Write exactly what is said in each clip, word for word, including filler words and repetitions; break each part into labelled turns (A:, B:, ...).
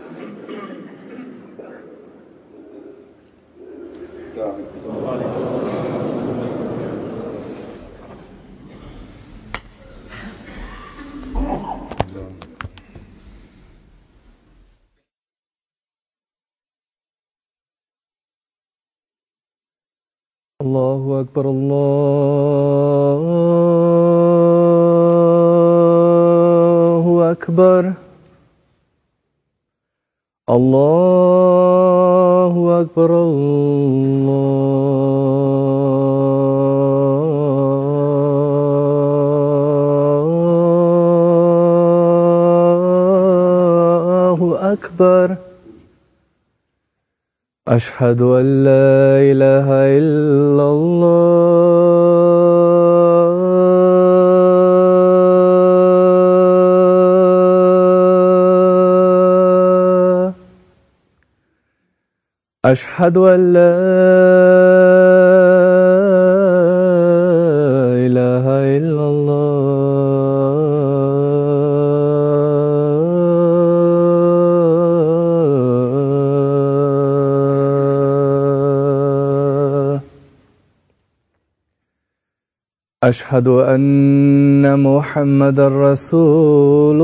A: الله أكبر الله أكبر الله أكبر الله أكبر أشهد أن لا إله إلا الله أشهد أن لا إله إلا الله أشهد أن محمدا رسول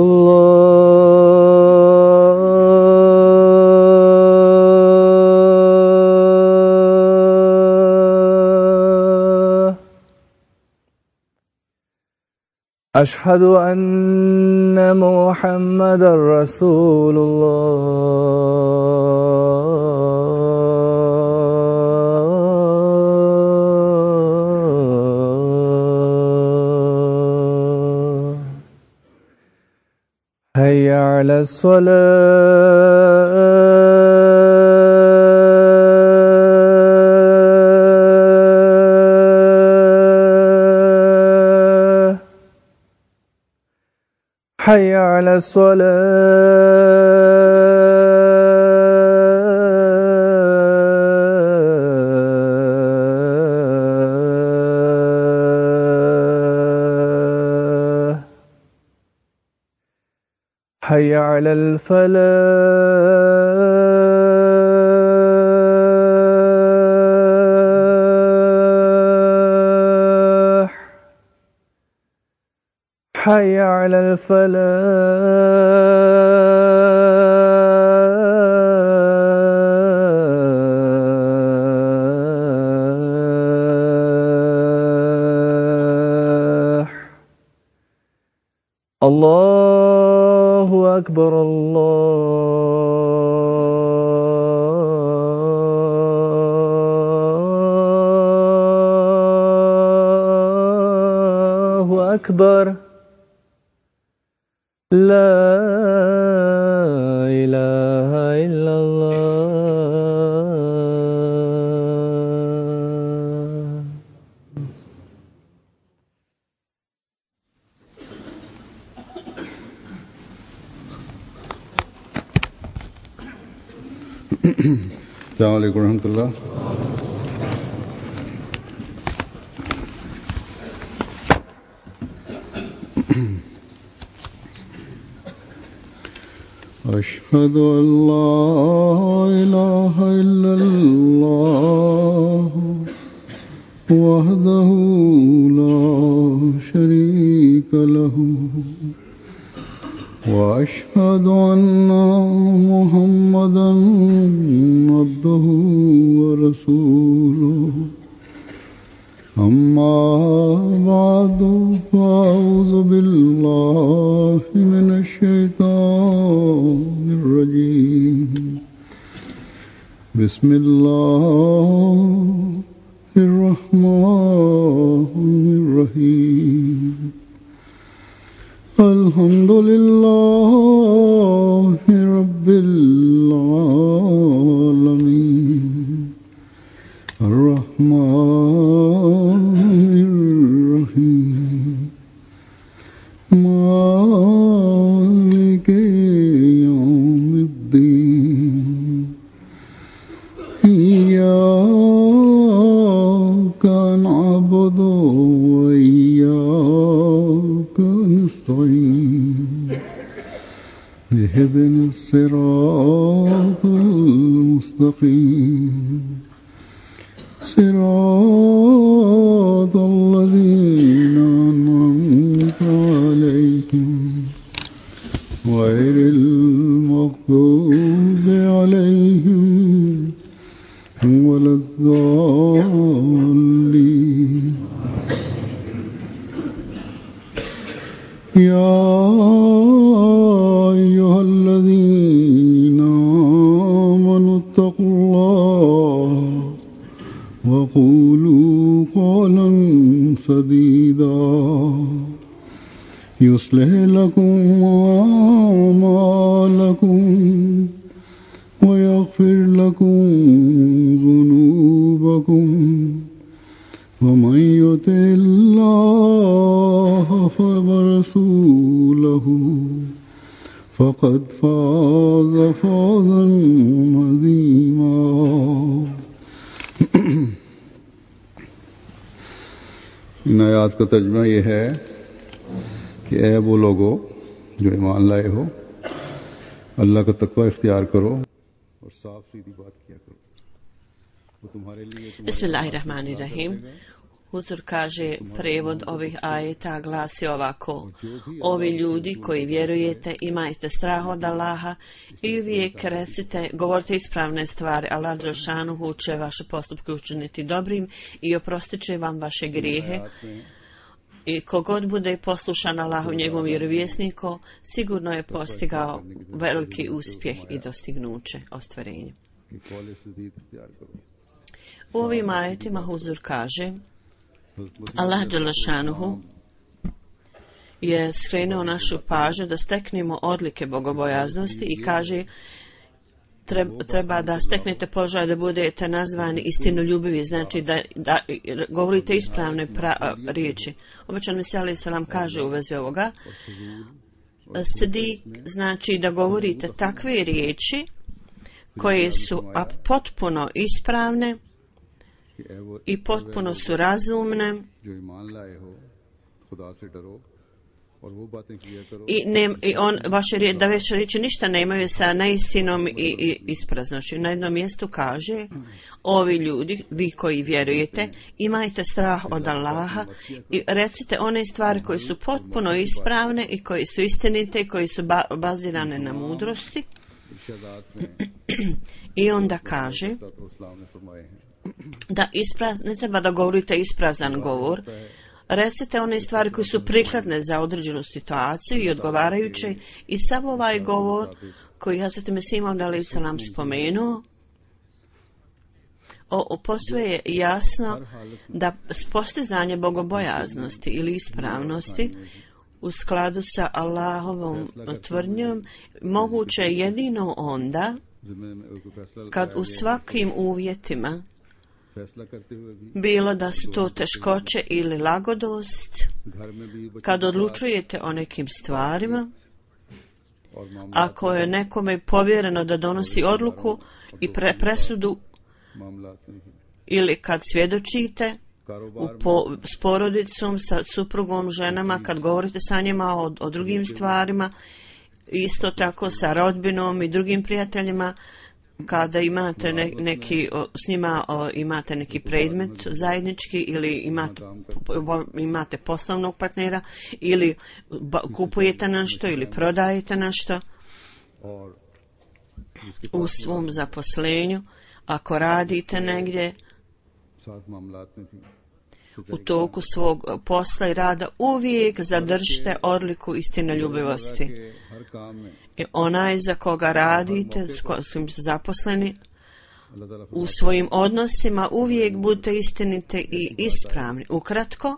A: الله أشهد أن محمدا رسول الله هيا على الصلاة حي على الصلاة حي على الفلاح حي على الفلاح الله أكبر الله أكبر لا إله إلا الله
B: السلام عليكم ورحمة الله. أشهد أن لا إله إلا الله وحده لا شريك له وأشهد أن محمدا عبده ورسوله أما بعد فأعوذ بالله من الشيطان الرجيم بسم الله الرحمن الرحيم الحمد لله رب العالمين الرحمن الرحيم مالك يوم الدين إياك نعبد وإياك نستعين اهدنا الصراط الصراط المستقيم صراط الذين أنعمت عليهم غير المغضوب عليهم ولا الضالين يا أيها الذين آمنوا اتقوا الله وقولوا قولا سديدا يصلح لكم أعمالكم ويغفر لكم ذنوبكم ومن يطع الله ورسوله فقد فاز فوزا عظيما इन आयात का तर्जुमा ये है कि ऐ वो लोगो जो ईमान लाए हो अल्लाह का तकवा इख्तियार करो और साफ सीधी बात किया करो वो तुम्हारे लिए
C: Bismillahirrahmanirrahim. Huzur kaže, prevod ovih ajeta glasi ovako: ovi ljudi koji vjerujete, imajte strah od Allaha i uvijek recite, govorite ispravne stvari. Allah dželšanuhu će vaše postupke učiniti dobrim i oprostit će vam vaše grijehe. I kogod bude poslušan Allahu njegovom vjerovjesniku, sigurno je postigao veliki uspjeh i dostignuće, ostvarenje. U ovim ajetima Huzur kaže, Allah dželešanuhu je skrenuo našu pažnju da steknemo odlike bogobojaznosti i kaže treba, treba da steknete položaj da budete nazvani istinoljubivi, znači da, da govorite ispravne pra, riječi. Obećan Mesija alejhi selam kaže u vezi ovoga, sidik znači da govorite takve riječi koje su potpuno ispravne i potpuno su razumne i, ne, i on, vaše riječi, da veće riječi ništa nemaju sa neistinom i, i ispraznošću. Na jednom mjestu kaže, ovi ljudi, vi koji vjerujete, imajte strah od Allaha i recite one stvari koje su potpuno ispravne i koje su istinite i koje su ba, bazirane na mudrosti. I onda kaže da ispraz, ne treba da govorite isprazan govor, recite one stvari koje su prikladne za određenu situaciju i odgovarajuće, i samo ovaj govor koji Hazreti Mesija alejhi selam spomenuo, o, o posve je jasno da postizanje bogobojaznosti ili ispravnosti u skladu sa Allahovom tvrdnjom moguće jedino onda kad u svakim uvjetima, bilo da su to teškoće ili lagodost, kad odlučujete o nekim stvarima, ako je nekome povjereno da donosi odluku i pre presudu, ili kad svjedočite u po, s porodicom, sa suprugom, ženama, kad govorite sa njima o, o drugim stvarima, isto tako sa rodbinom i drugim prijateljima, kada imate ne, neki, o, s njima o, imate neki predmet zajednički ili imate, po, imate poslovnog partnera ili ba, kupujete nešto ili prodajete nešto u svom zaposlenju, ako radite negdje u toku svog posla i rada, uvijek zadržite odliku istinoljubivosti. I onaj za koga radite, s kojim ste zaposleni, u svojim odnosima uvijek budite istinite i ispravni. Ukratko,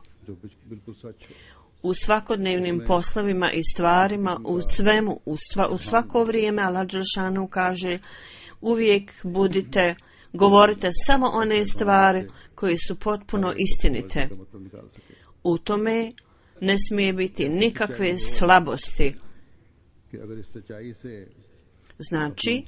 C: u svakodnevnim poslovima i stvarima, u svemu, u, sva, u svako vrijeme, Allah dželešanu kaže, uvijek budite, govorite samo one stvari koje su potpuno istinite. U tome ne smije biti nikakve slabosti. Znači,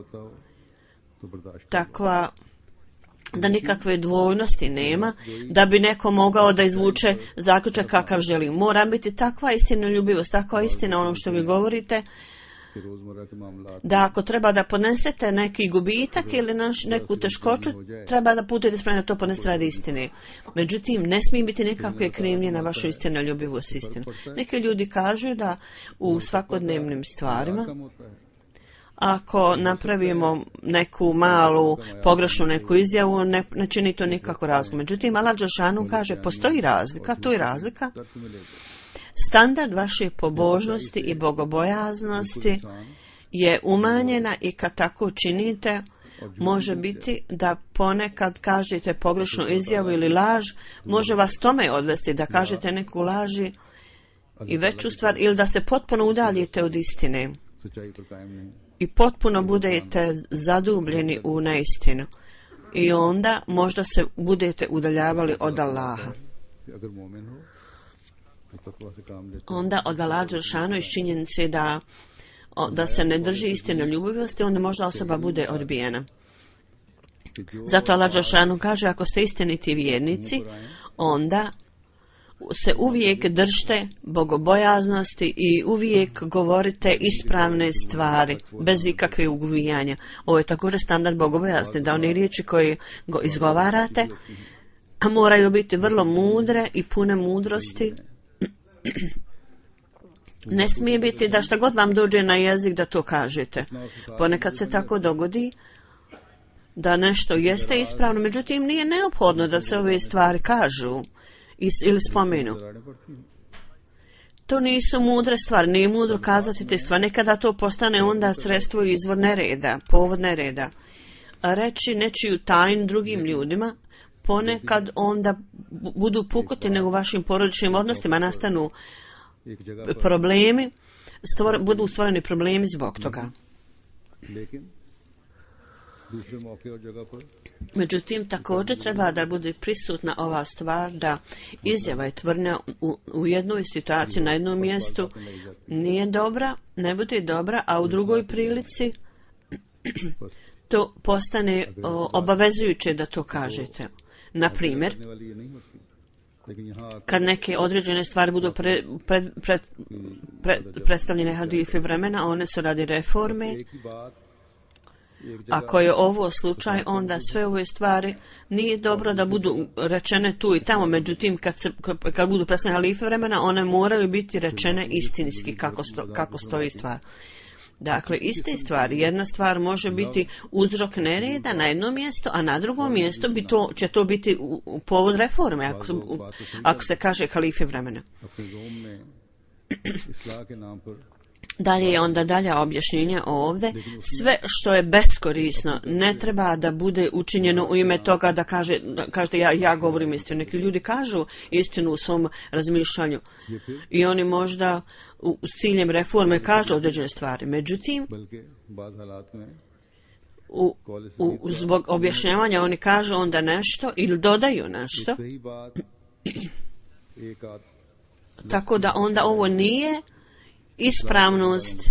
C: takva, da nikakve dvojnosti nema, da bi neko mogao da izvuče zaključak kakav želi. Mora biti takva istinoljubivost, takva istina onom što vi govorite, da ako treba da podnesete neki gubitak ili naš, neku teškoću, treba da budete spremni da to podnesete radi istine. Međutim, ne smije biti nikakve krivnje na vašu istinoljubivost istinu. Neki ljudi kažu da u svakodnevnim stvarima, ako napravimo neku malu pogrešnu neku izjavu, ne, ne čini to nikako razliku. Međutim, Allah dželešanu kaže, postoji razlika, tu je razlika. Standard vaše pobožnosti i bogobojaznosti je umanjena i kad tako činite, može biti da ponekad kažete pogrešnu izjavu ili laž, može vas tome odvesti da kažete neku laži i veću stvar, ili da se potpuno udaljite od istine i potpuno budete zadubljeni u neistinu i onda možda se budete udaljavali od Allaha. Onda od Allaha dželešanu iz činjenice da, da se ne drži istine ljubivosti, onda možda osoba bude odbijena. Zato Allah dželešanu kaže, ako ste istiniti vjernici, onda se uvijek držite bogobojaznosti i uvijek govorite ispravne stvari, bez ikakve uguvijanja. Ovo je također standard bogobojaznosti, da one riječi koje go izgovarate moraju biti vrlo mudre i pune mudrosti. Ne smije biti da šta god vam dođe na jezik da to kažete. Ponekad se tako dogodi da nešto jeste ispravno, međutim nije neophodno da se ove stvari kažu ili spomenu. To nisu mudre stvari, nije mudro kazati te stvari. Nekada to postane onda sredstvo i izvor nereda, povod nereda. Reći nečiju tajnu drugim ljudima, ponekad onda budu pukotine u vašim porodičnim odnosima, nastanu problemi, stvor, budu stvoreni problemi zbog toga. Međutim, također treba da bude prisutna ova stvar da izjava i tvrdnja u, u jednoj situaciji na jednom mjestu nije dobra, ne bude dobra, a u drugoj prilici to postane o, obavezujuće da to kažete. Na primjer, kad neke određene stvari budu pre, pre, pre, pre, predstavljene halifi vremena, one su radi reforme. Ako je ovo slučaj, onda sve ove stvari nije dobro da budu rečene tu i tamo, međutim kad, se, kad budu predstavljene halife vremena, one moraju biti rečene istinski kako, sto, kako stoji stvar. Dakle, iste stvari. Jedna stvar može biti uzrok nereda na jednom mjestu, a na drugom mjestu bi to, će to biti u, u povod reforme, ako, u, ako se kaže halife vremena. Dalje je onda dalja objašnjenja ovdje. Sve što je beskorisno ne treba da bude učinjeno u ime toga da kaže, da kaže ja, ja govorim istinu. Neki ljudi kažu istinu u svom razmišljanju i oni možda u, s ciljem reforme kažu određene stvari. Međutim, u, u, zbog objašnjavanja oni kažu onda nešto ili dodaju nešto. Tako da onda ovo nije ispravnost.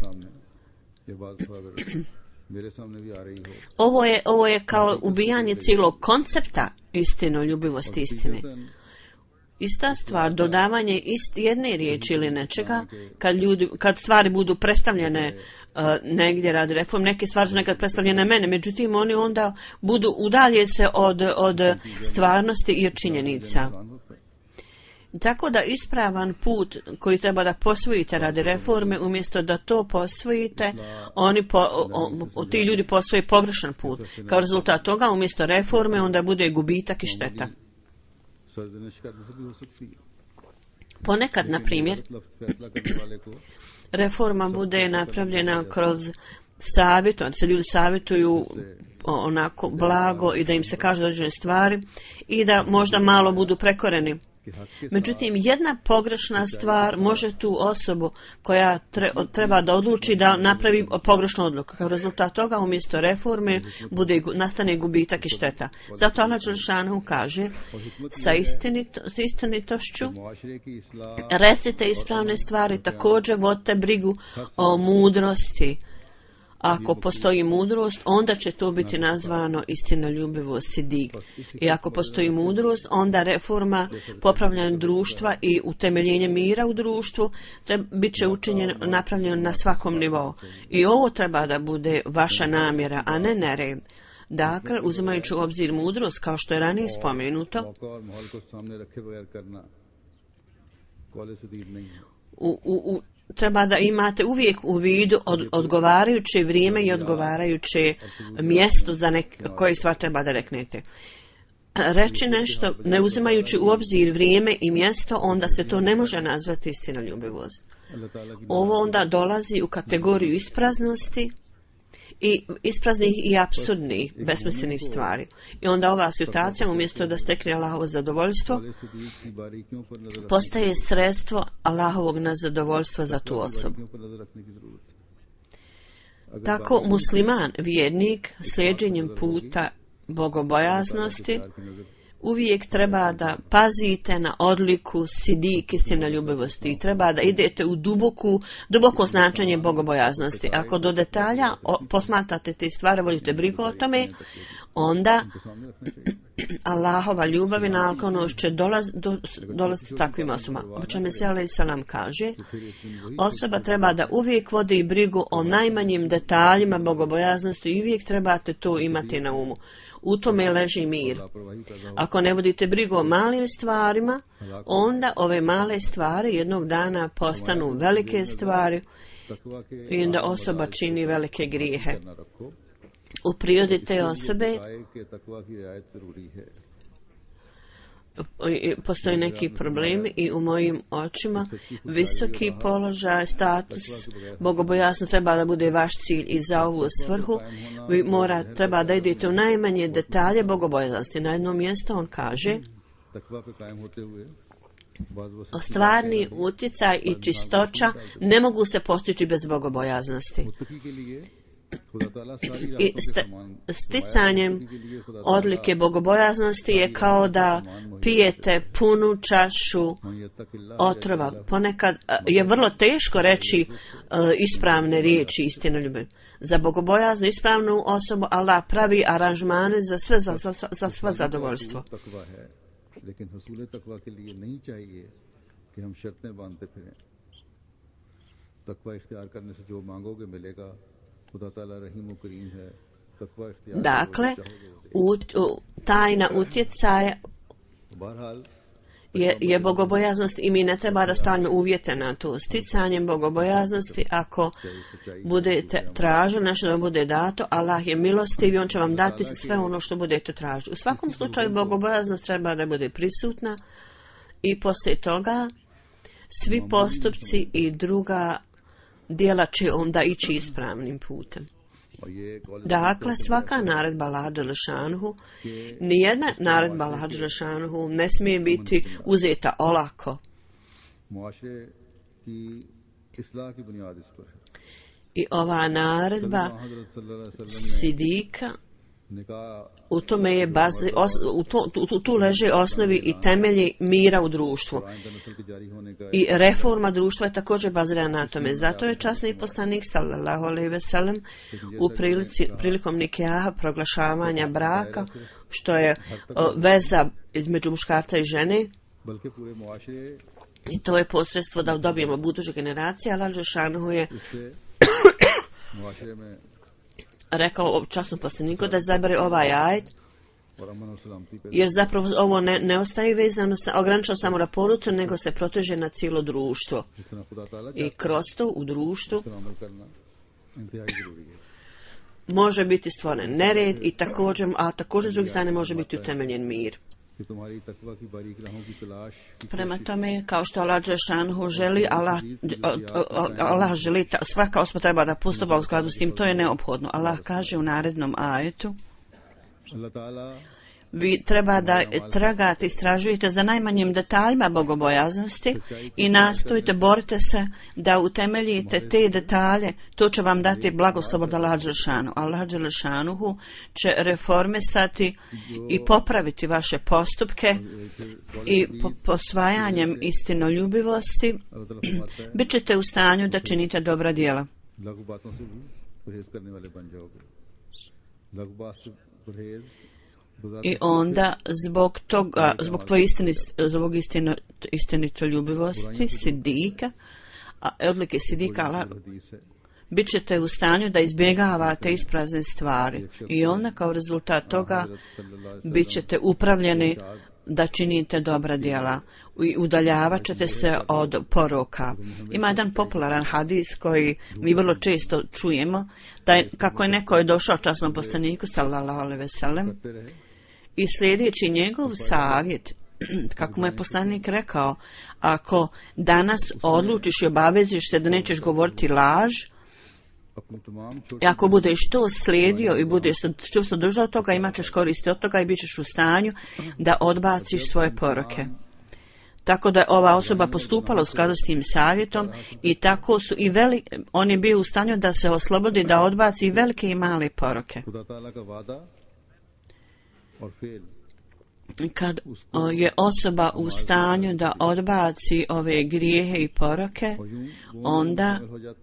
C: Ovo je, ovo je kao ubijanje cijelog koncepta istinoljubivosti istine. Ista stvar, dodavanje ist, jedne riječi ili nečega, kad, ljudi, kad stvari budu predstavljene uh, negdje radi reform, neke stvari su nekad predstavljene mene, međutim oni onda budu udalje se od, od stvarnosti i od činjenica. Tako da ispravan put koji treba da posvojite radi reforme, umjesto da to posvojite, oni po, o, o, ti ljudi posvoje pogrešan put. Kao rezultat toga, umjesto reforme, onda bude gubitak i šteta. Ponekad, na primjer, reforma bude napravljena kroz savjet, onda se ljudi savjetuju onako blago i da im se kaže određene stvari i da možda malo budu prekoreni. Međutim, jedna pogrešna stvar može tu osobu koja treba da odluči da napravi pogrešnu odluku. Kao rezultat toga, umjesto reforme, bude, nastane gubitak i šteta. Zato Allah dželešanu kaže, sa istinito, istinitošću recite ispravne stvari, također vodite brigu o mudrosti. Ako postoji mudrost, onda će to biti nazvano istinoljubivo sidik. I ako postoji mudrost, onda reforma, popravljanje društva i utemeljenje mira u društvu bit će učinjeno, napravljeno na svakom nivou. I ovo treba da bude vaša namjera, a ne nered. Dakle, uzimajući u obzir mudrost, kao što je ranije spomenuto, u, u, u treba da imate uvijek u vidu od, odgovarajuće vrijeme i odgovarajuće mjesto za nek, koje stvar treba da reknete. Reći nešto ne uzimajući u obzir vrijeme i mjesto, onda se to ne može nazvati istinoljubivost. Ovo onda dolazi u kategoriju ispraznosti i ispraznih i apsurdnih, besmislenih stvari. I onda ova situacija, umjesto da stekne Allahovo zadovoljstvo, postaje sredstvo Allahovog nezadovoljstva za tu osobu. Tako musliman, vjernik, slijeđenjem puta bogobojaznosti, uvijek treba da pazite na odliku sidik, istinoljubivosti, i treba da idete u duboku, duboko značenje bogobojaznosti. Ako do detalja o, posmatrate te stvari, vodite brigu o tome, onda Allahova ljubav i naklonost će dolaz, do, dolaziti takvim osobama. Po čemu se alejhi selam kaže, osoba treba da uvijek vodi brigu o najmanjim detaljima bogobojaznosti i uvijek trebate to imati na umu. U tome leži mir. Ako ne vodite brigu o malim stvarima, onda ove male stvari jednog dana postanu velike stvari i onda osoba čini velike grijehe. U prirodi te osobe postoji neki problem i u mojim očima visoki položaj, status, bogobojaznost treba da bude vaš cilj i za ovu svrhu vi mora, treba da idete u najmanje detalje bogobojaznosti. Na jednom mjestu on kaže, stvarni utjecaj i čistoća ne mogu se postići bez bogobojaznosti. I sticanjem odlike bogobojaznosti je kao da pijete punu čašu otrova. Ponekad je vrlo teško reći uh, ispravne riječi istinoljubive. Za bogobojaznu ispravnu osobu Allah pravi aranžmane za sve za, za, za sve zadovoljstvo. Dakle, ut, u, tajna utjecaja je, je bogobojaznost i mi ne treba da stavljamo uvjete na to. Sticanjem bogobojaznosti, ako budete tražili nešto da bude dato, Allah je milostiv i on će vam dati sve ono što budete tražili. U svakom slučaju bogobojaznost treba da bude prisutna i poslije toga svi postupci i druga djela će onda ići ispravnim putem. Dakle, svaka naredba Allaha dželešanuhu, nijedna naredba Allaha dželešanuhu ne smije biti uzeta olako. I ova naredba sidika, u tome je bazi, os, u to, tu, tu leže osnovi i temelji mira u društvu. I reforma društva je također bazirana na tome. Zato je časni poslanik sallallahu alejhi ve sellem u prilici, prilikom nikaha, proglašavanja braka, što je o, veza između muškarca i žene, i to je posredstvo da dobijemo buduće generacije, Allah dželešanuhu je rekao časnom poslaniku da zabere ovaj ajet, jer zapravo ovo ne, ne ostaje vezano, sa, ograničeno samo na porutu, nego se proteže na cijelo društvo. I kroz to u društvu može biti stvoren nered i također, a također s druge strane može biti utemeljen mir. Prema tome, kao što Allah dželešanuhu želi, Allah, Allah želi, svaka osoba treba da postupa u skladu s tim, to je neophodno. Allah kaže u narednom ajetu, vi treba da tragate, istražujete za najmanjim detaljima bogobojaznosti i nastojite, borite se da utemeljite te detalje, to će vam dati blagoslov od Allaha dželešanuhu. Allah dželešanuhu će reformisati i popraviti vaše postupke i po, posvajanjem istinoljubivosti bit ćete u stanju da činite dobra djela. I onda zbog toga, zbog tvoje istini, zbog istino, istinitoljubivosti sidika, a odlike sidika, bit ćete u stanju da izbjegavate isprazne stvari i onda kao rezultat toga bit ćete upravljeni da činite dobra djela i udaljavat ćete se od poroka. Ima jedan popularan hadis koji mi vrlo često čujemo, da je, kako je neko je došao časnom poslaniku sallallahu alejhi ve sellem i sljedeći njegov savjet, kako mu je poslanik rekao, ako danas odlučiš i obaveziš se da nećeš govoriti laž, i ako budeš to slijedio i budeš čvrsto držao toga, imat ćeš koristi od toga i bit ćeš u stanju da odbaciš svoje poroke. Tako da je ova osoba postupala u skladu s tim savjetom i tako su i veli, on je bio u stanju da se oslobodi, da odbaci i velike i male poroke. Kad je osoba u stanju da odbaci ove grijehe i poroke, onda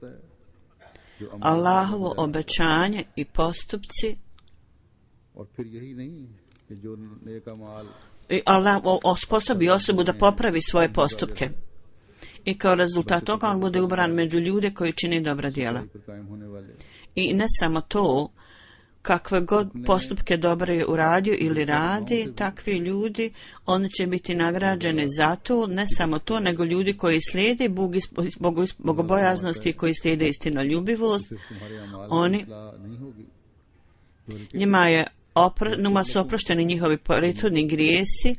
C: Allahovo obećanje i postupci i Allah osposobi osobu da popravi svoje postupke. I kao rezultat toga on bude ubran među ljude koji čine dobra djela. I ne samo to, kakve god postupke dobre je uradio ili radi, takvi ljudi, oni će biti nagrađeni za to, ne samo to, nego ljudi koji slijede bogobojaznosti i koji slijede istinoljubivost, oni, njima je opr, njima su oprošteni njihovi prethodni grijesi,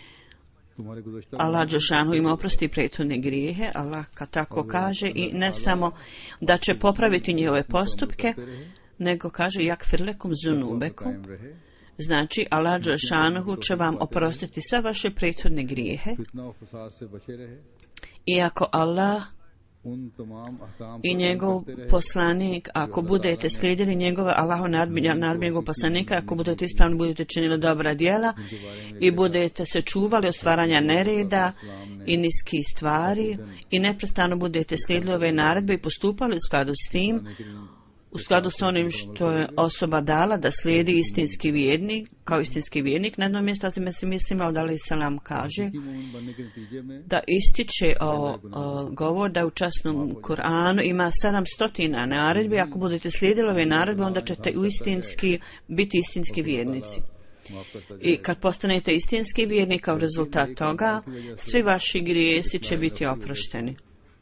C: Allah dželešanu im oprosti prethodne grijehe, Allah kad tako kaže, i ne samo da će popraviti njihove postupke, nego kaže jakfir lekum zunubekum, znači Allah dželešanu će vam oprostiti sve vaše prethodne grijehe. Iako Allah i njegov poslanik, ako budete slijedili njegove Allahov naredbe poslanika, ako budete ispravni, budete činili dobra djela i budete se čuvali od stvaranja nereda i niskih stvari i neprestano budete slijedili ove naredbe i postupali u skladu s tim, u skladu s onim što je osoba dala da slijedi istinski vjernik, kao istinski vjernik. Na jednom mjestu mislim da alejhi selam kaže da ističe o, o govor da u časnom Kur'anu ima sedamstotina naredbi. Ako budete slijedili ove naredbe, onda ćete u istinski biti istinski vjernici. I kad postanete istinski vjernik, kao rezultat toga, svi vaši grijesi će biti oprošteni.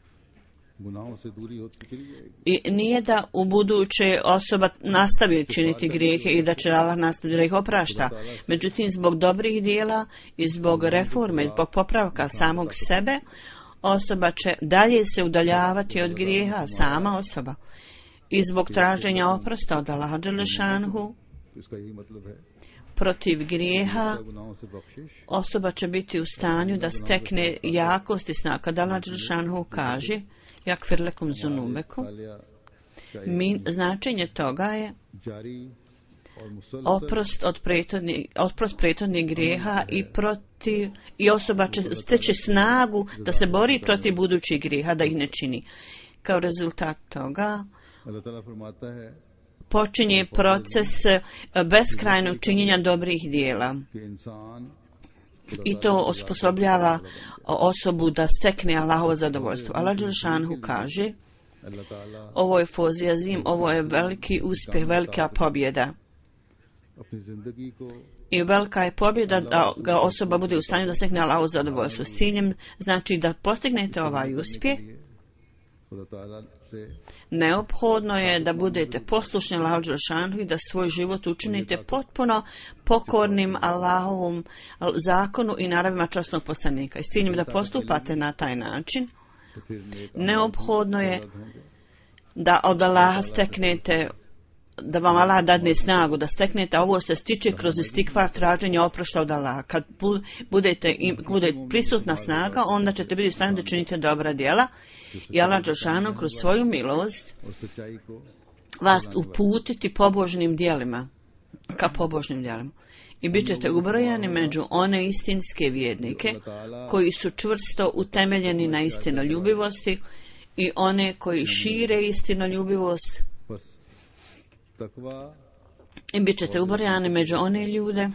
C: I nije da u buduće osoba nastavi činiti grijehe i da će Allah nastaviti da ih oprašta. Međutim, zbog dobrih dijela i zbog reforme, zbog popravka samog sebe, osoba će dalje se udaljavati od grijeha, sama osoba. I zbog traženja oprosta od Allaha dželešanu protiv grijeha, osoba će biti u stanju da stekne jakost i snagu. Kad Allah dželešanu kaže jakfir lekum zunubekum, min, značenje toga je oprost od prethodnih, oprost prethodnih grijeha i protiv, i osoba će steći snagu da se bori protiv budućih grijeha, da ih ne čini. Kao rezultat toga počinje proces beskrajnog činjenja dobrih dijela. I to osposobljava osobu da stekne Allahovo zadovoljstvo. Allah dželešanu kaže, ovo je fozija zim, ovo je veliki uspjeh, velika pobjeda. I velika je pobjeda da ga osoba bude u stanju da stekne Allahovo zadovoljstvo. S ciljem znači da postignete ovaj uspjeh, neophodno je da budete poslušni Allahu dželešanu i da svoj život učinite potpuno pokornim Allahovom zakonu i naredbama časnog poslanika. I s ciljem da postupate na taj način, neophodno je da od Allaha steknete, da vam Allah dadne snagu, da steknete, a ovo se stiče kroz istikvar, traženje oprošta od Allaha. Kad budete, bude prisutna snaga, onda ćete biti u stanju da činite dobra djela i Allah dželešanu kroz svoju milost vas uputiti pobožnim djelima, ka pobožnim djelima. I bit ćete ubrojani među one istinske vjernike koji su čvrsto utemeljeni na istinoljubivosti i one koji šire istinoljubivost i bit ćete ubrojani među one ljude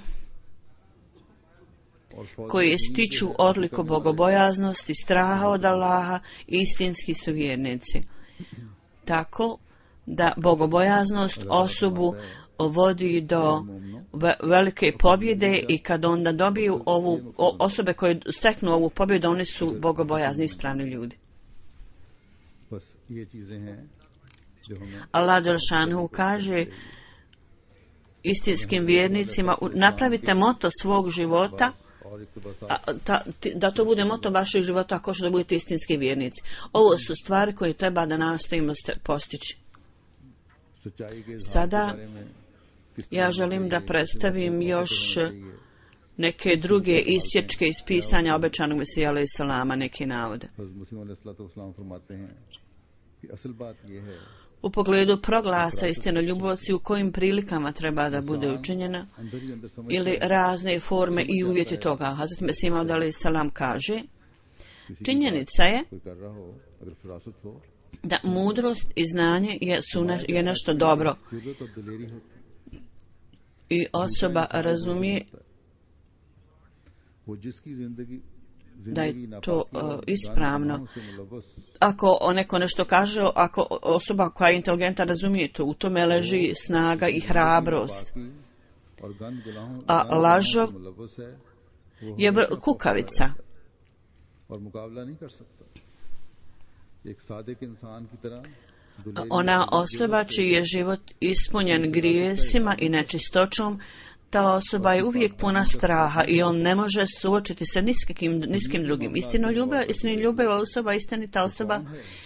C: koji stiču odliku bogobojaznosti, straha od Allaha, istinski su vjernici. Tako da bogobojaznost osobu vodi do velike pobjede i kad onda dobiju ovu, osobe koje steknu ovu pobjedu, oni su bogobojazni, ispravni ljudi. Allah dželešanu kaže istinskim vjernicima, napravite moto svog života, a, ta, da to bude moto vašeg života ako što da budete istinski vjernici. Ovo su stvari koje treba da nastojimo postići. Sada ja želim da predstavim još neke druge isječke iz pisanja obećanog Mesija alejhi selama, neke navode. U pogledu proglasa istinoljubivosti, u kojim prilikama treba da bude učinjena, ili razne forme i uvjeti toga. Hazret Mesih Maud alejhi selam kaže, činjenica je da mudrost i znanje je, su ne, je nešto dobro i osoba razumije da je to uh, ispravno. Ako neko nešto kaže, ako osoba koja je inteligentna razumije to, u tome leži snaga i hrabrost. A lažov je kukavica. Ona osoba čiji je život ispunjen grijesima i nečistoćom, ta osoba je uvijek puna straha i on ne može suočiti se ni s kim, ni s kim drugim. Istinoljubiva, istinoljubiva osoba, istinita osoba,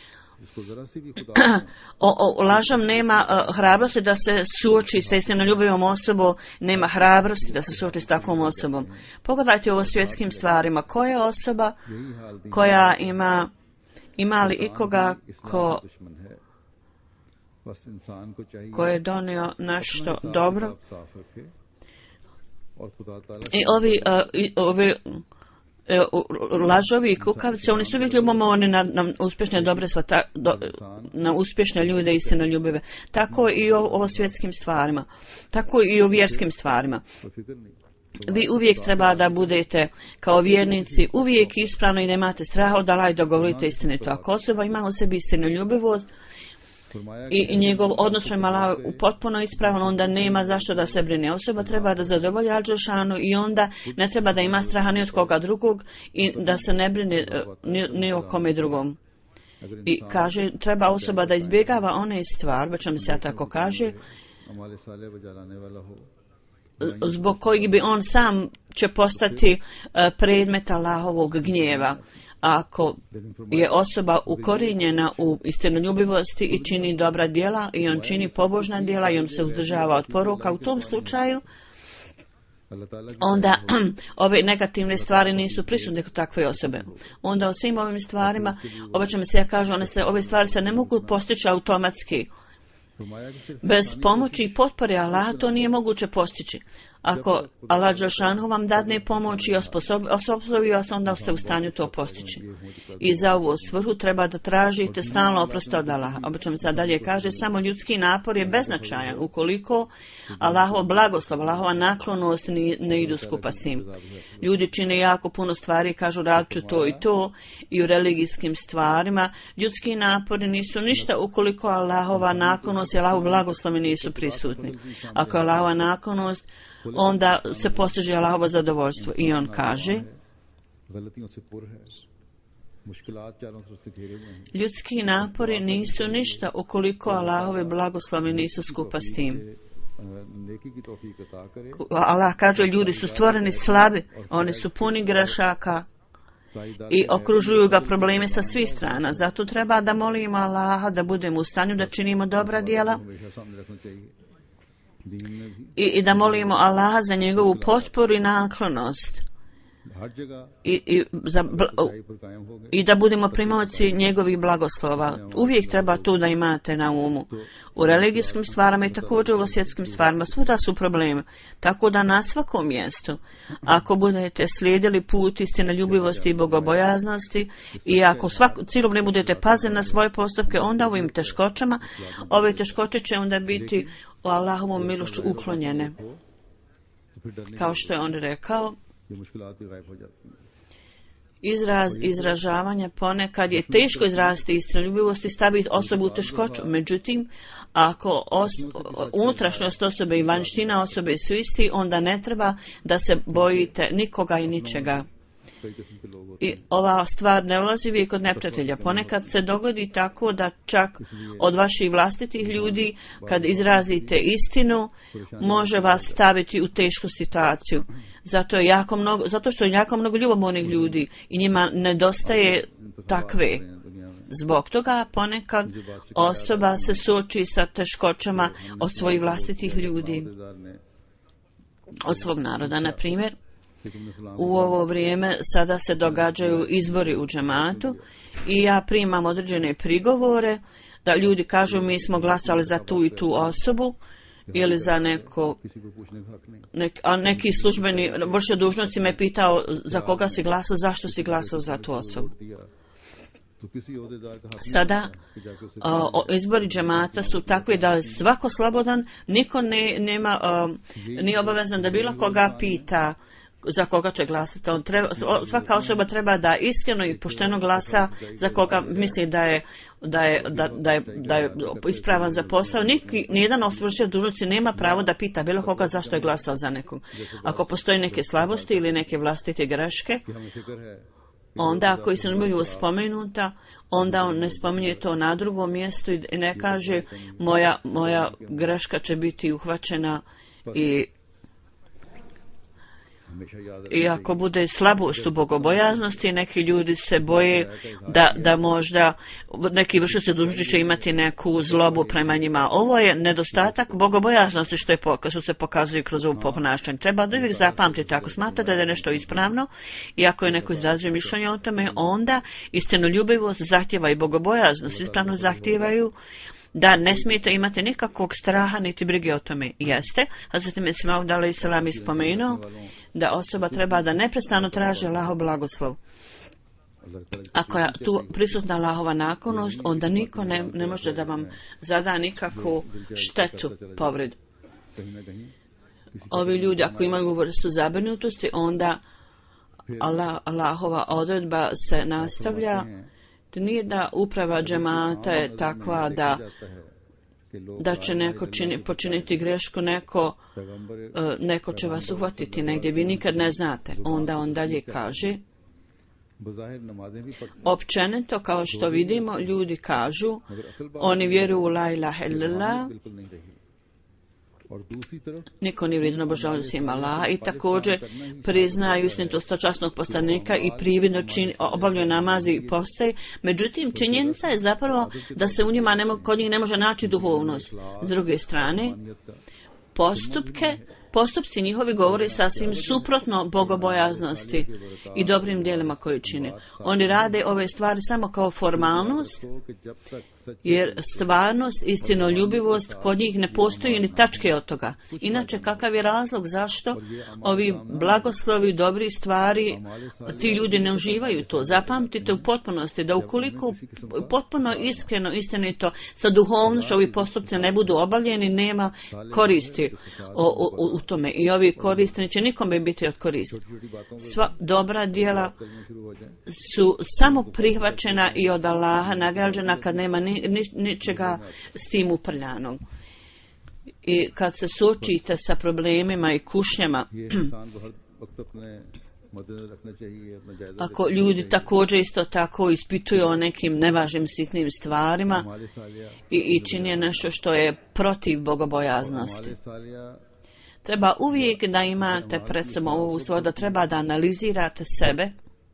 C: o, o, lažom nema uh, hrabrosti da se suoči sa istinoljubivom osobom, nema hrabrosti da se suoči s takvom osobom. Pogledajte ovo svjetskim stvarima. Koja je osoba koja ima, ima li ikoga ko, ko je donio nešto dobro? I ovi, uh, i, ovi uh, lažovi i kukavice, oni su uvijek ljubomorni na, na uspješne dobre svata, do, na uspješne ljude, istinoljubive. Tako i o, o svjetskim stvarima, tako i o vjerskim stvarima. Vi uvijek treba da budete kao vjernici, uvijek ispravno i nemate straha od Allaha i dogovorite istinito. Ako osoba ima u sebi istinoljubivost i njegov odnos prema Allahu potpuno ispravan, onda nema zašto da se brine. Osoba treba da zadovolji Al-Đelešanu i onda ne treba da ima straha ni od koga drugog i da se ne brine ni, ni o kome drugom. I kaže, treba osoba da izbjegava one stvari, već nam se ja tako kaže, zbog kojih bi on sam će postati predmet Allahovog gnjeva. Ako je osoba ukorijenjena u istinoljubivosti i čini dobra djela i on čini pobožna djela i on se uzdržava od poroka, u tom slučaju onda ove negativne stvari nisu prisutne kod takve osobe. Onda o svim ovim stvarima, ove će mi se ja kažu, one se, ove stvari se ne mogu postići automatski. Bez pomoći i potpore Allaha to nije moguće postići. Ako Allah dželešanu vam dadne pomoć i osposobi vas, onda se u stanju to postići. I za ovu svrhu treba da tražite stalno oprost od Allaha. Obično se dalje kaže, samo ljudski napor je beznačajan ukoliko Allahov blagoslov, Allahova naklonost ne, ne idu skupa s tim. Ljudi čine jako puno stvari i kažu radit ću to i to, i u religijskim stvarima. Ljudski napori nisu ništa ukoliko Allahova naklonost i Allahov blagoslovi nisu prisutni. Ako je Allahova naklonost, onda se postiže Allahovo zadovoljstvo. I on kaže, ljudski napori nisu ništa ukoliko Allahove blagoslovi nisu skupa s tim. Allah kaže, ljudi su stvoreni slabi, oni su puni grešaka i okružuju ga probleme sa svih strana. Zato treba da molimo Allaha da budemo u stanju da činimo dobra djela I, i da molimo Allaha za njegovu potporu i naklonost. i, i, za, i da budemo primaoci njegovih blagoslova. Uvijek treba to da imate na umu. U religijskim stvarama i također u svjetskim stvarima svuda su problemi. Tako da na svakom mjestu, ako budete slijedili put istine, ljubivosti i bogobojaznosti i ako svako, cijelo vrijeme budete pazili na svoje postupke, onda ovim teškoćama, ove teškoće će onda biti u Allahovom milošću uklonjene. Kao što je on rekao, izraz izražavanja ponekad je teško izraziti istinu ljubivosti, staviti osobu u teškoću. Međutim, ako os, unutrašnjost osobe i vanština osobe su isti, onda ne treba da se bojite nikoga i ničega. I ova stvar ne ulazi uvijek kod neprijatelja. Ponekad se dogodi tako da čak od vaših vlastitih ljudi, kad izrazite istinu, može vas staviti u tešku situaciju. Zato, je jako mnogo, zato što je jako mnogo ljubomornih ljudi i njima nedostaje takve. Zbog toga ponekad osoba se suoči sa teškoćama od svojih vlastitih ljudi, od svog naroda. Na primjer, u ovo vrijeme sada se događaju izbori u džematu i ja primam određene prigovore da ljudi kažu mi smo glasali za tu i tu osobu ili za neko, nek, a neki službeni vršitelj dužnosti me pitao za koga si glasao, zašto si glasao za tu osobu. Sada o, izbori džemata su takvi da je svako slobodan, niko ne, nema, o, nije obavezan da bilo koga pita za koga će glasati. On treba, svaka osoba treba da iskreno i pošteno glasa za koga misli da je, da je, da, da je, da je ispravan za posao. Niki, nijedan vršitelj dužnosti nema pravo da pita bilo koga zašto je glasao za nekog. Ako postoje neke slabosti ili neke vlastite greške, onda ako se ne budu spomenuta, onda on ne spominje to na drugom mjestu i ne kaže moja, moja greška će biti uhvaćena i I ako bude slabost u bogobojaznosti, neki ljudi se boje da, da možda neki vršitelj dužnosti će imati neku zlobu prema njima. Ovo je nedostatak bogobojaznosti što, je, što se pokazuje kroz ovo ponašanje. Treba da uvijek zapamtiti, ako smatrate da je nešto ispravno i ako je neko izrazio mišljenje o tome, onda istinoljubivost zahtjeva i bogobojaznost ispravno zahtijevaju da ne smijete imati nikakvog straha niti brige o tome. Jeste, a zatim je Smaud alejhi selam ispomenuo da osoba treba da neprestano traži Allahov blagoslov. Ako je tu prisutna Allahova naklonost, onda niko ne, ne može da vam zada nikakvu štetu, povredu. Ovi ljudi ako imaju vrstu zabrinutosti, onda Allah, Allahova odredba se nastavlja. Nije da uprava džemata je takva da, da će neko čini, počiniti grešku, neko, neko će vas uhvatiti negdje, vi nikad ne znate. Onda on dalje kaže, općenito kao što vidimo, ljudi kažu, oni vjeruju u la ilaha illallah, niko nije vrijedno obožavati osim Allaha i također priznaju istinitost časnog poslanika i prividno čini, obavljaju namazi i postaje. Međutim, činjenica je zapravo da se u njima ne, kod njih ne može naći duhovnost. S druge strane, postupke, postupci njihovi govori sasvim suprotno bogobojaznosti i dobrim djelima koje čine. Oni rade ove stvari samo kao formalnost, jer stvarnost, istinoljubivost kod njih ne postoji ni tačke od toga. Inače, kakav je razlog zašto ovi blagoslovi, dobri stvari, ti ljudi ne uživaju to? Zapamtite u potpunosti da ukoliko potpuno iskreno, istinito sa duhovnošću ovi postupci ne budu obavljeni, nema koristi o, o, u tome. I ovi koristi neće nikome biti od koristi. Sva dobra djela su samo prihvaćena i od Allaha nagrađena kad nema ni, ni, ničega s tim uprljanog. I kad se suočite sa problemima i kušnjama, ako ljudi također isto tako ispituju o nekim nevažnim sitnim stvarima i, i čini nešto što je protiv bogobojaznosti, treba uvijek da imate pred sobom ovu stvar, da treba da analizirate sebe,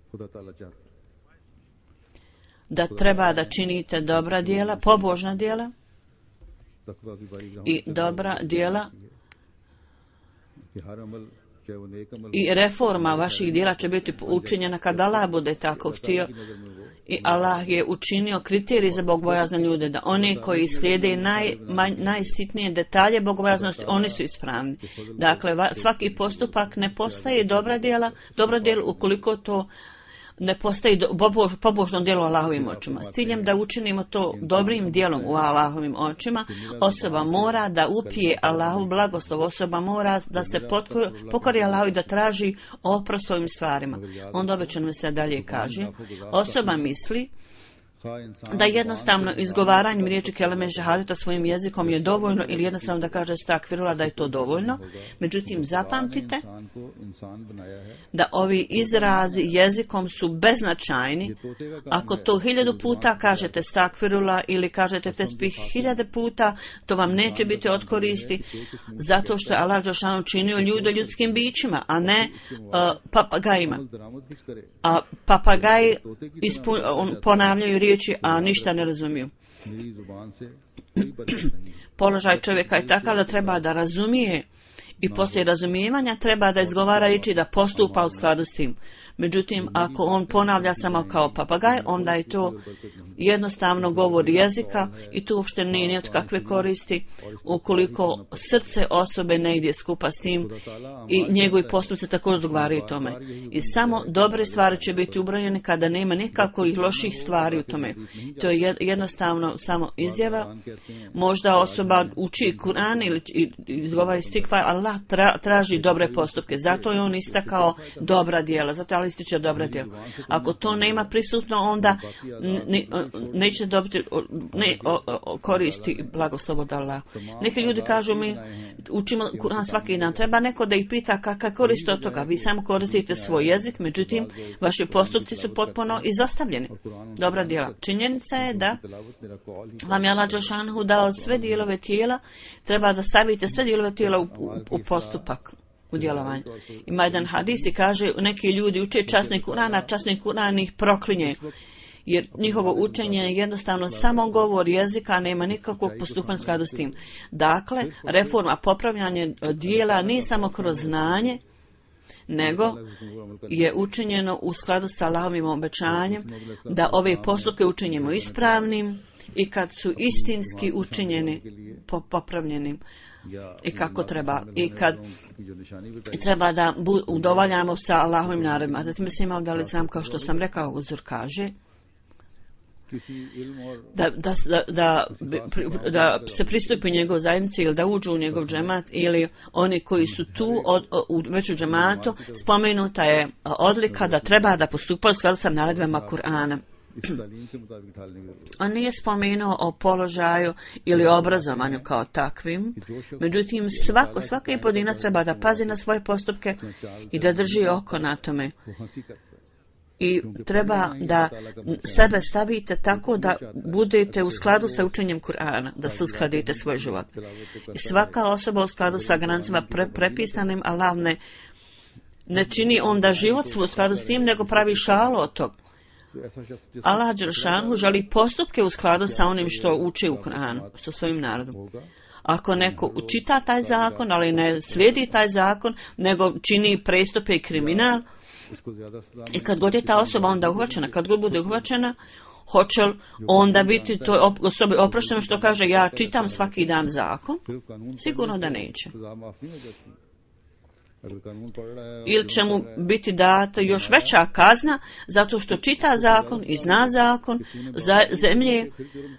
C: da treba da činite dobra djela, pobožna djela i dobra djela i reforma vaših djela će biti učinjena kad Allah bude tako htio. I Allah je učinio kriterij za bogobojazne ljude, da oni koji slijede naj, manj, najsitnije detalje bogobojaznosti, oni su ispravni. Dakle, va, svaki postupak ne postaje dobra djela, dobro djelo ukoliko to ne postaje bož, pobožno djelo u Allahovim očima. S ciljem da učinimo to dobrim djelom u Allahovim očima, osoba mora da upije Allahov blagoslov, osoba mora da se potkori, pokori Allahu i da traži oprost ovim stvarima. Onda obećano se dalje kaže, osoba misli da jednostavno izgovaranjem riječi kelime šehadeta svojim jezikom je dovoljno ili jednostavno da kaže stakfirullah da je to dovoljno. Međutim, zapamtite da ovi izrazi jezikom su beznačajni. Ako to hiljadu puta kažete stakfirullah ili kažete tesbih hiljade puta, to vam neće biti od koristi, zato što je Allah dželešanu činio ljude ljudskim bićima, a ne uh, papagajima. A papagaji ispun, on, ponavljaju riječi, a ništa ne razumiju. Položaj čovjeka je takav da treba da razumije i poslije razumijevanja treba da izgovara riječi, da postupa u skladu s tim. Međutim, ako on ponavlja samo kao papagaj, onda je to jednostavno govor jezika i to uopšte nije ni od kakve koristi ukoliko srce osobe ne ide skupa s tim i njegovi postupci također odgovaraju tome. I samo dobre stvari će biti ubrojene kada nema nikakvih loših stvari u tome. To je jednostavno samo izjava. Možda osoba uči Kur'an ili izgovara istikvar, Allah tra, traži dobre postupke. Zato je on istakao dobra djela. Zato je ističe dobra djela. Ako to nema prisutno, onda ne, neće dobiti ne, o, o, koristi blagoslov od Allah. Neki ljudi kažu mi učimo Kur'an svaki dan. Treba neko da ih pita kakva korist od toga. Vi samo koristite svoj jezik, međutim vaši postupci su potpuno izostavljeni. Dobra djela. Činjenica je da vam je Allah dželešanu dao sve dijelove tijela. Treba da stavite sve dijelove tijela u, u, u postupak. U djelovanju. Ima jedan hadis i kaže, neki ljudi uče časni Kur'an, a časni Kur'an ih proklinje. Jer njihovo učenje je jednostavno samo govor jezika, nema nikakvog postupanja u skladu s tim. Dakle, reforma, popravljanje dijela nije samo kroz znanje, nego je učinjeno u skladu sa Allahovim obećanjem da ove postupke učinjemo ispravnim i kad su istinski učinjeni popravljenim. I kako treba, i kad treba da udovoljamo sa Allahovim naredbama. Zatim se imam da li znam, kao što sam rekao, uzor kaže da, da, da, da, da se pristupi njegov zajednici ili da uđu u njegov džemat ili oni koji su tu od, u veću džematu, spomenuta je odlika da treba da postupaju u skladu sa naredbama Kur'ana. On nije spomenuo o položaju ili obrazovanju kao takvim, međutim svako, svaki pojedinac treba da pazi na svoje postupke i da drži oko na tome. I treba da sebe stavite tako da budete u skladu sa učenjem Kur'ana, da se uskladite svoj život. I svaka osoba u skladu sa granicama pre, prepisanim Allah ne, ne čini onda život svoj u skladu s tim, nego pravi šalu od tog. Allah dželešanu želi postupke u skladu sa onim što uči u Kur'anu, sa svojim narodom. Ako neko čita taj zakon, ali ne slijedi taj zakon, nego čini prestupe i kriminal, i kad god je ta osoba onda uhvaćena, kad god bude uhvaćena, hoće li onda biti to osobi oprošteno što kaže ja čitam svaki dan zakon? Sigurno da neće. Ili će mu biti data još veća kazna zato što čita zakon i zna zakon za zemlje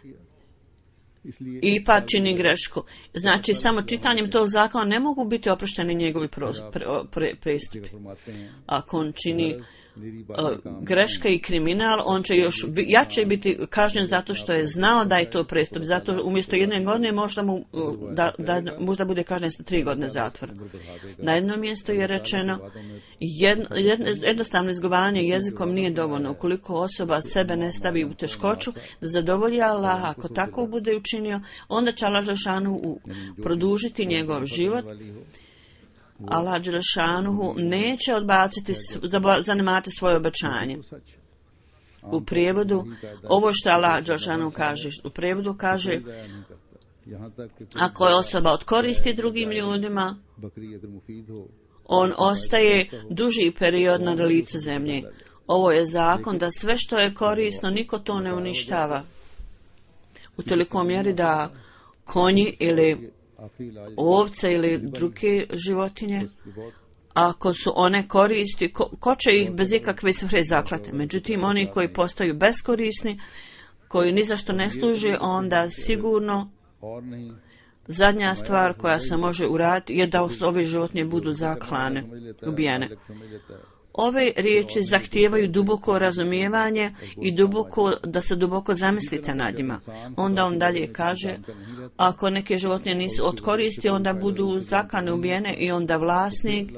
C: i pa čini grešku. Znači, samo čitanjem tog zakona ne mogu biti oprošteni njegovi prestupi. Ako on čini uh, greške i kriminal, on će još jače biti kažnjen zato što je znao da je to prestup. Zato umjesto jedne godine možda, mu, uh, da, da, možda bude kažnjen sa tri godine zatvora. Na jednom mjestu je rečeno jedno, jednostavno izgovaranje jezikom nije dovoljno. Ukoliko osoba sebe ne stavi u teškoću da zadovolji Allah, ako tako bude učinio, onda će Allah dželešanu produžiti njegov život. Allah dželešanu neće odbaciti, zanemariti svoje obećanje. U prijevodu, ovo što Allah dželešanu kaže, u prijevodu kaže, ako je osoba od koristi drugim ljudima, on ostaje duži period na licu zemlje. Ovo je zakon da sve što je korisno, niko to ne uništava. U toliko mjeri da konji ili ovce ili druge životinje, ako su one koristi, ko, ko će ih bez ikakve svrhe zaklati? Međutim, oni koji postaju beskorisni, koji ni za što ne služe, onda sigurno zadnja stvar koja se može uraditi je da ove životinje budu zaklane, ubijene. Ove riječi zahtijevaju duboko razumijevanje i duboko, da se duboko zamislite nad njima. Onda on dalje kaže, ako neke životinje nisu od koristi, onda budu zaklane, ubijene i onda vlasnik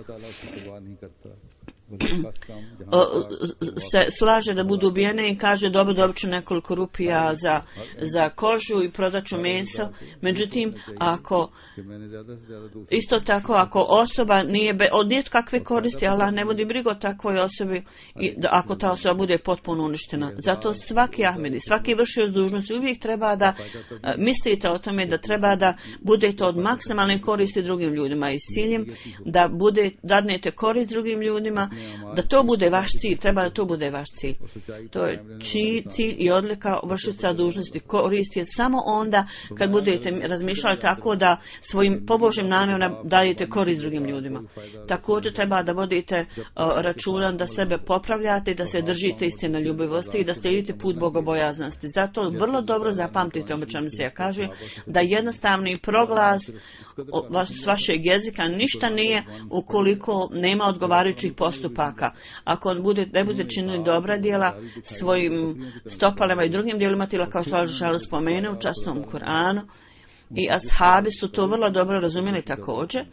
C: se slaže da budu ubijene i kaže dobro, dobit ću nekoliko rupija za, za kožu i prodat ću meso. Međutim, ako isto tako, ako osoba nije be, od nijet kakve koristi, Allah ne vodi brigu o takvoj osobi i da, ako ta osoba bude potpuno uništena. Zato svaki ahmedi, svaki vršioc dužnosti uvijek treba da a, mislite o tome da treba da budete od maksimalne koristi drugim ljudima i s ciljem da bude, dadnete korist drugim ljudima, da to bude vaš cilj, treba da to bude vaš cilj. To je čiji cilj i odlika vršioca dužnosti. Korist je samo onda kad budete razmišljali tako da svojim pobožnim namjerama dajete korist drugim ljudima. Također treba da vodite uh, računa da sebe popravljate i da se držite istine ljubivosti i da slijedite put bogobojaznosti. Zato vrlo dobro zapamtite o čemu se ja kaže, da jednostavni proglas s vašeg jezika ništa nije ukoliko nema odgovarajućih postupaka. Ako bude, ne budete činili dobra djela svojim stopalima i drugim djelima tijela, kao što Allah spomene u časnom Kur'anu, i ashabi su to vrlo dobro razumjeli također.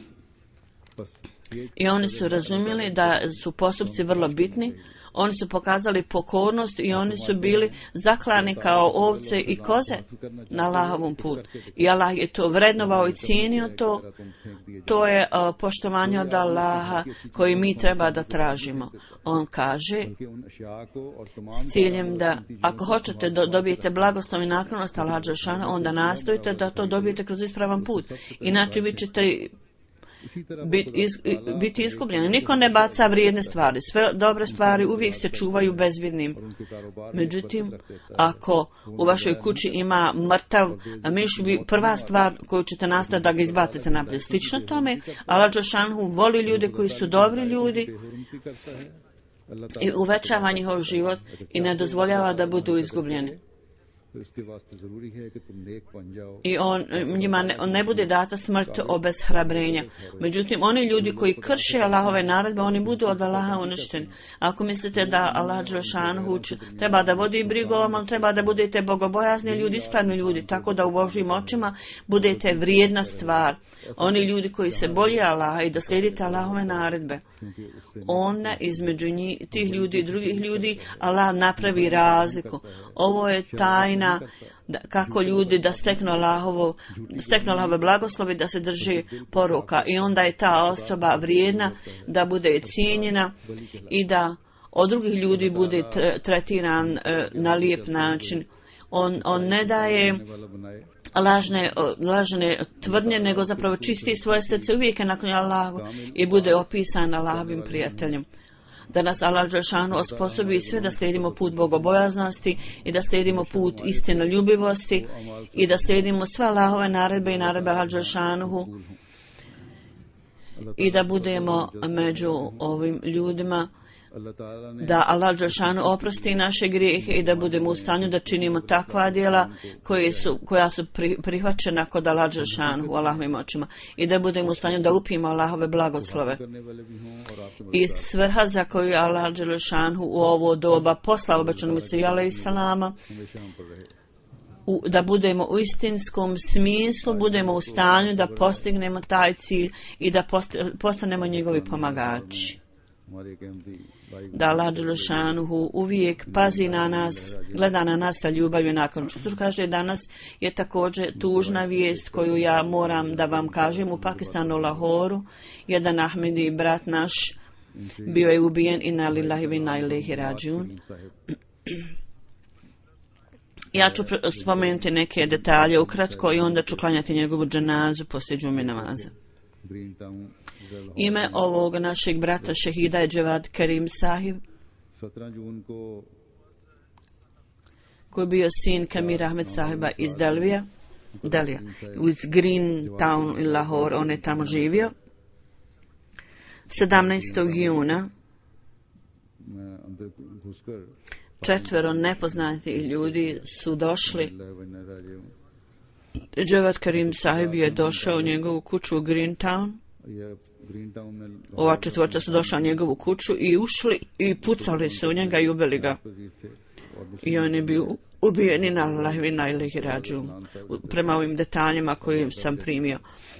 C: I oni su razumjeli da su postupci vrlo bitni. Oni su pokazali pokornost i oni su bili zaklani kao ovce i koze na Allahovom putu. I Allah je to vrednovao i cijenio to. To je uh, poštovanje od Allaha koji mi treba da tražimo. On kaže s ciljem da ako hoćete da dobijete blagoslov i naklonost Allaha dželešanu, onda nastojite da to dobijete kroz ispravan put. Inače vi ćete biti iz, bit izgubljeni. Niko ne baca vrijedne stvari. Sve dobre stvari uvijek se čuvaju bezvidnim. Međutim, ako u vašoj kući ima mrtav miš, prva stvar koju ćete nastaviti da ga izbacite naprijed. Slično tome, Allah dželešanu voli ljude koji su dobri ljudi i uvećava njihov život i ne dozvoljava da budu izgubljeni. I on, njima ne, on ne bude data smrt obeshrabrenja. Međutim, oni ljudi koji krše Allahove naredbe, oni budu od Allaha uništeni. Ako mislite da Allah dželešanu treba da vodi brigu o vam, treba da budete bogobojazni ljudi, ispravni ljudi, tako da u Božjim očima budete vrijedna stvar. Oni ljudi koji se boje Allaha i da slijedite Allahove naredbe, onda između njih, tih ljudi i drugih ljudi Allah napravi razliku. Ovo je tajna da, kako ljudi da steknu Allahovo, steknu Allahove blagoslovi, da se drži poruka i onda je ta osoba vrijedna da bude cijenjena i da od drugih ljudi bude tretiran e, na lijep način. On, on ne daje lažne, lažne tvrdnje, nego zapravo čisti svoje srce, uvijek je naklonjen Allahu i bude opisan Allahovim prijateljem. Da nas Allah dželešanu osposobi sve da slijedimo put bogobojaznosti i da slijedimo put istinoljubivosti i da slijedimo sve Allahove naredbe i naredbe Allah dželešanu i da budemo među ovim ljudima, da Allah dželešanu oprosti naše grijehe i da budemo u stanju da činimo takva djela koje su, koja su pri, prihvaćena kod Allah dželešanu u Allahovim očima i da budemo u stanju da upijemo Allahove blagoslove. I svrha za koju je Allah dželešanu u ovo doba poslao obećanom Mesiju alejhiselama, u, da budemo u istinskom smislu, budemo u stanju da postignemo taj cilj i da post, postanemo njegovi pomagači. Da Allah dželešanu uvijek pazi na nas, gleda na nas sa ljubavlju nakon. Što kaže, danas je također tužna vijest koju ja moram da vam kažem. U Pakistanu, Lahoru, jedan Ahmedi brat naš bio je ubijen i na lillahi wa inna ilaihi rađiun. Ja ću spomenuti neke detalje ukratko i onda ću klanjati njegovu dženazu poslije džume namaza. Ime ovog našeg brata šehida je Javad Karim Sahib, koji je bio sin Kamir Ahmed Sahiba iz Delvija, Delija, iz Greentown i Lahore, on je tamo živio. sedamnaestog juna četvero nepoznatih ljudi su došli. Javad Karim Sahib je došao u njegovu kuću u Greentown. Ova četvorca su došla u njegovu kuću i ušli i pucali se u njega i ubili ga. I on je bio ubijen i na Allahi na ilahi rađu, prema ovim detaljima kojim sam primio.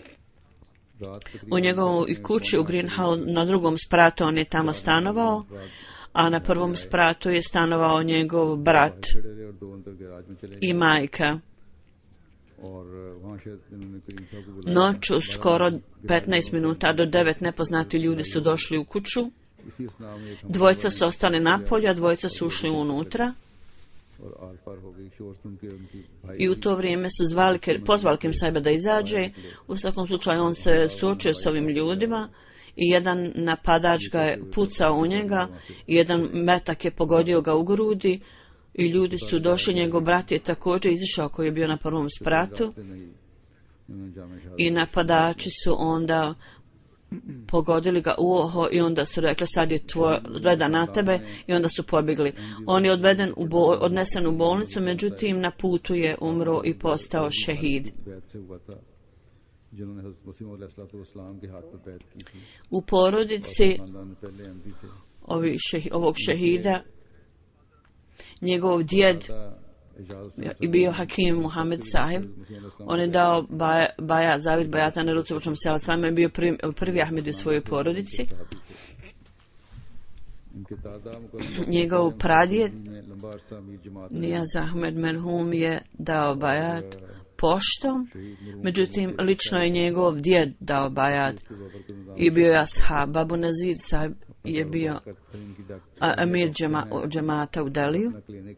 C: U njegovoj kući u Greentown na drugom spratu on je tamo stanovao, a na prvom spratu je stanovao njegov brat i majka. Noću skoro petnaest minuta do devet nepoznati ljudi su došli u kuću. Dvojica su ostali napolje, a dvojica su ušli unutra. I u to vrijeme su zvali, pozvali Karim Sahiba da izađe. U svakom slučaju on se suočio s ovim ljudima i jedan napadač ga je pucao u njega i jedan metak je pogodio ga u grudi i ljudi su došli. Njegov brat je također izišao koji je bio na prvom spratu i napadači su onda pogodili ga u uho i onda su rekli sad je tvoj reda na tebe i onda su pobjegli. On je odveden u bol, odnesen u bolnicu, međutim na putu je umro i postao šehid. U porodici ovi šehi, ovog šehida njegov djed i bio Hakim Muhammed Sahib. On je dao baja, baja, zavid bajata na ruci učnom sela. Sam je bio prvi, prvi Ahmed u svojoj porodici. Njegov pradjed Niyaz Ahmed Merhum je dao bajat poštom, međutim lično je njegov djed dao bajat i bio je ashab. Babu Nazir Sahib je bio amir džema, džemata u Deliju.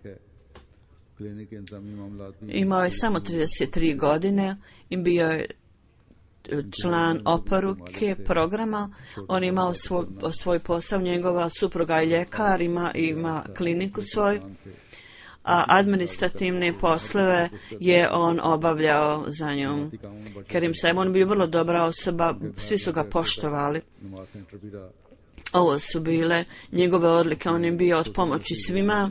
C: Imao je samo trideset tri godine i bio je član oporuke programa. On je imao svoj, svoj posao, njegova supruga je ljekar, ima, ima kliniku svoju, a administrativne poslove je on obavljao za njom. Karim Sahib, on bio vrlo dobra osoba, svi su ga poštovali. Ovo su bile njegove odlike, on je bio od pomoći svima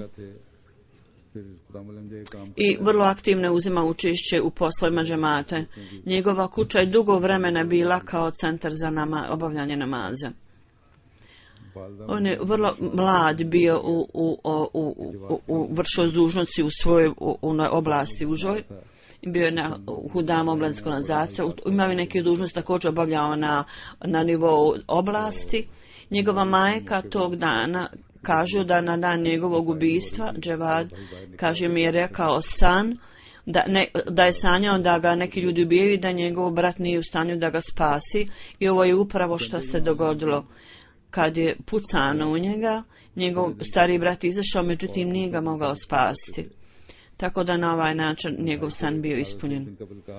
C: i vrlo aktivno uzima učešće u poslovima džemata. Njegova kuća je dugo vremena bila kao centar za nama, obavljanje namaza. On je vrlo mlad bio u, u, u, u, u, u vršao dužnosti u svojoj u, u oblasti užoj. Bio je na hudam oblansko nazaca. Imao je neke dužnosti također obavljao na, na nivou oblasti. Njegova majka tog dana kažu da na dan njegovog ubistva, Javad, kaže mi je rekao san, da, ne, da je sanjao da ga neki ljudi ubijaju i da njegov brat nije u stanju da ga spasi. I ovo je upravo što se dogodilo. Kad je pucano u njega, njegov stari brat izašao, međutim nije ga mogao spasti. Tako da na ovaj način njegov san bio ispunjen.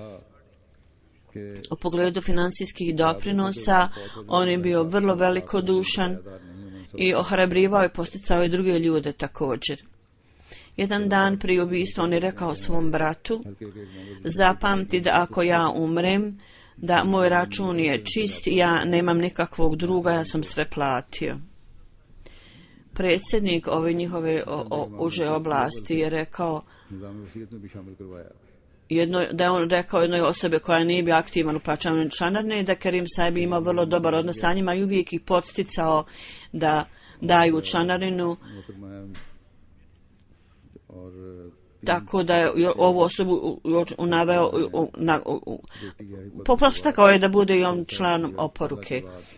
C: U pogledu financijskih doprinosa, on je bio vrlo velikodušan i ohrabrivao i posticao je druge ljude također. Jedan dan prije ubistva on je rekao svom bratu, zapamti da ako ja umrem, da moj račun je čist i ja nemam nikakvog druga, ja sam sve platio. Predsjednik ove njihove o, o, uže oblasti je rekao jedno, da je on rekao jednoj osobe koja nije bio aktivan u plaćanju članarine, da Karim Sahib imao vrlo dobar odnos sa njima i uvijek ih podsticao da daju članarinu. Tako da je ovu osobu unaveo na, poprosto tako je da bude i on član oporuke.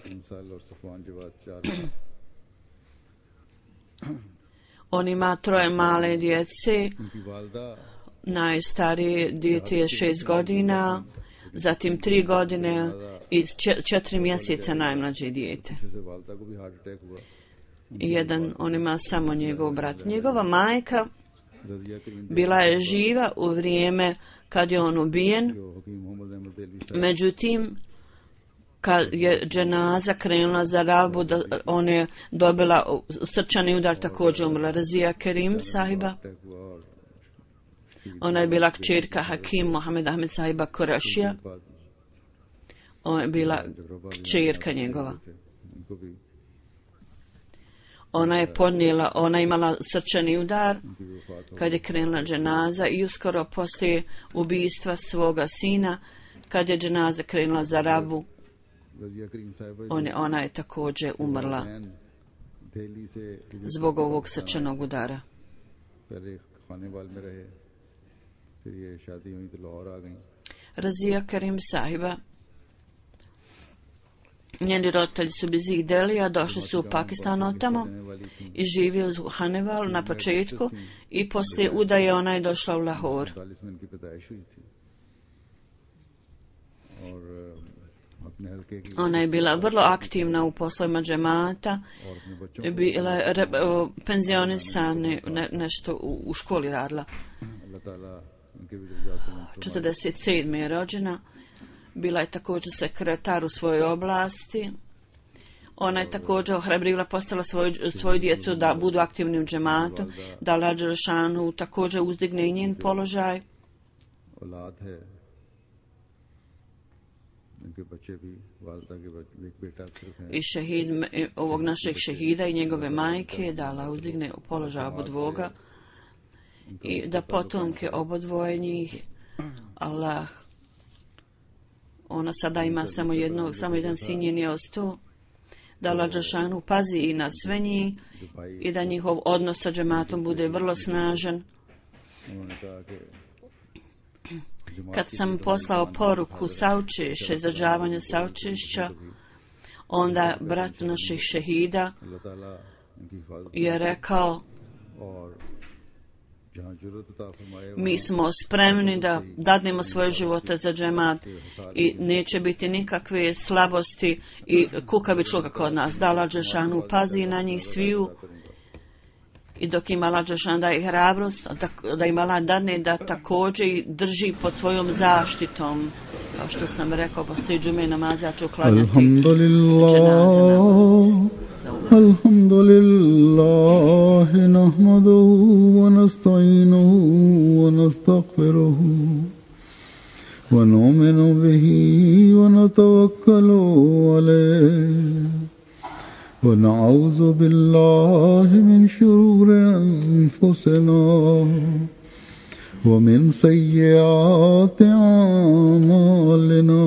C: On ima troje male djece, najstarije dijete je šest godina, zatim tri godine i četiri mjeseca najmlađe dijete. Jedan, on ima samo njegov brat. Njegova majka bila je živa u vrijeme kad je on ubijen, međutim, kad je dženaza krenula za Rabu, da on je dobila srčani udar, također umrla. Razija Kerim sahiba, ona je bila kćerka Hakim Mohamed Ahmed sahiba Kurašija, ona je bila kćerka njegova. Ona je podnijela, ona je imala srčani udar kad je krenula dženaza i uskoro poslije ubijstva svoga sina, kad je dženaza krenula za Rabu, on je, ona je također umrla zbog ovog srčanog udara. Razija Karim sahiba, njeni roditelji su bez ih Delija, došli su u Pakistan od tamo i živjeli u Hanevalu na početku i poslije udaje ona je došla u Lahor. Ona je bila vrlo aktivna u poslovima džemata, bila je re, penzionisana, ne, nešto u, u školi radila. četrdeset sedme je rođena, bila je također sekretar u svojoj oblasti. Ona je također ohrabrivala, postala svoju, svoju djecu da budu aktivni u džematu, da Allah Đelešanu također uzdigne i njen položaj. I šehid, ovog našeg šehida i njegove majke, da Allah uzdigne položaj obodvoga i da potomke obodvoje njih. Allah, ona sada ima samo jednog, samo jedan sin je nije ostao, da Allah Đelešanu pazi i na sve njih i da njihov odnos sa džematom bude vrlo snažan. Kad sam poslao poruku saučešća, izražavanja saučešća, onda brat naših šehida je rekao: mi smo spremni da dadnemo svoje živote za džemat i neće biti nikakve slabosti i kukavičluka kod nas. Da Allah Đelešanu pazi na njih sviju i dok ima Allah Đelešanu daje hrabrost, da, da ima Allah dadne da također drži pod svojom zaštitom. Kao što sam rekao, poslije džume namaza ću klanjati dženaze namaz.
B: الحمد لله نحمده ونستعينه ونستغفره ونؤمن به ونتوكل عليه ونعوذ بالله من شرور أنفسنا ومن سيئات أعمالنا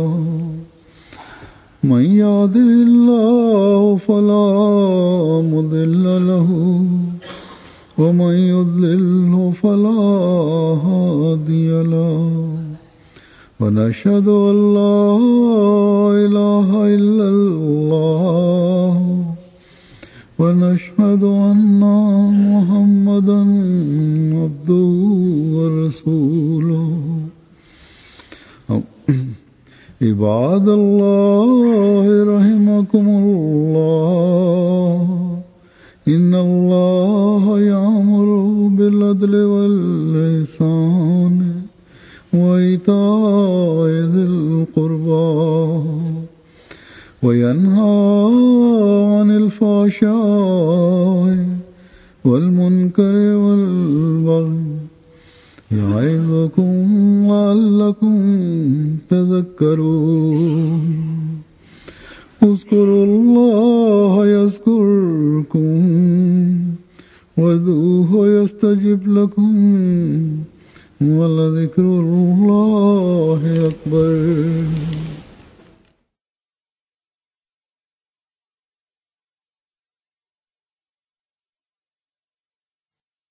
B: من يهده الله فلا مضل له ومن يضلله فلا هادي له ونشهد أن لا إله إلا الله ونشهد أن محمدا عبده ورسوله عباد الله رحمكم الله إن الله يأمر بالعدل والإحسان وإيتاء ذي القربى وينهى عن الفحشاء والمنكر والبغي يعظكم لعلكم تذكرون اذكروا الله يذكركم وادعوه يستجب لكم ولذكر الله أكبر.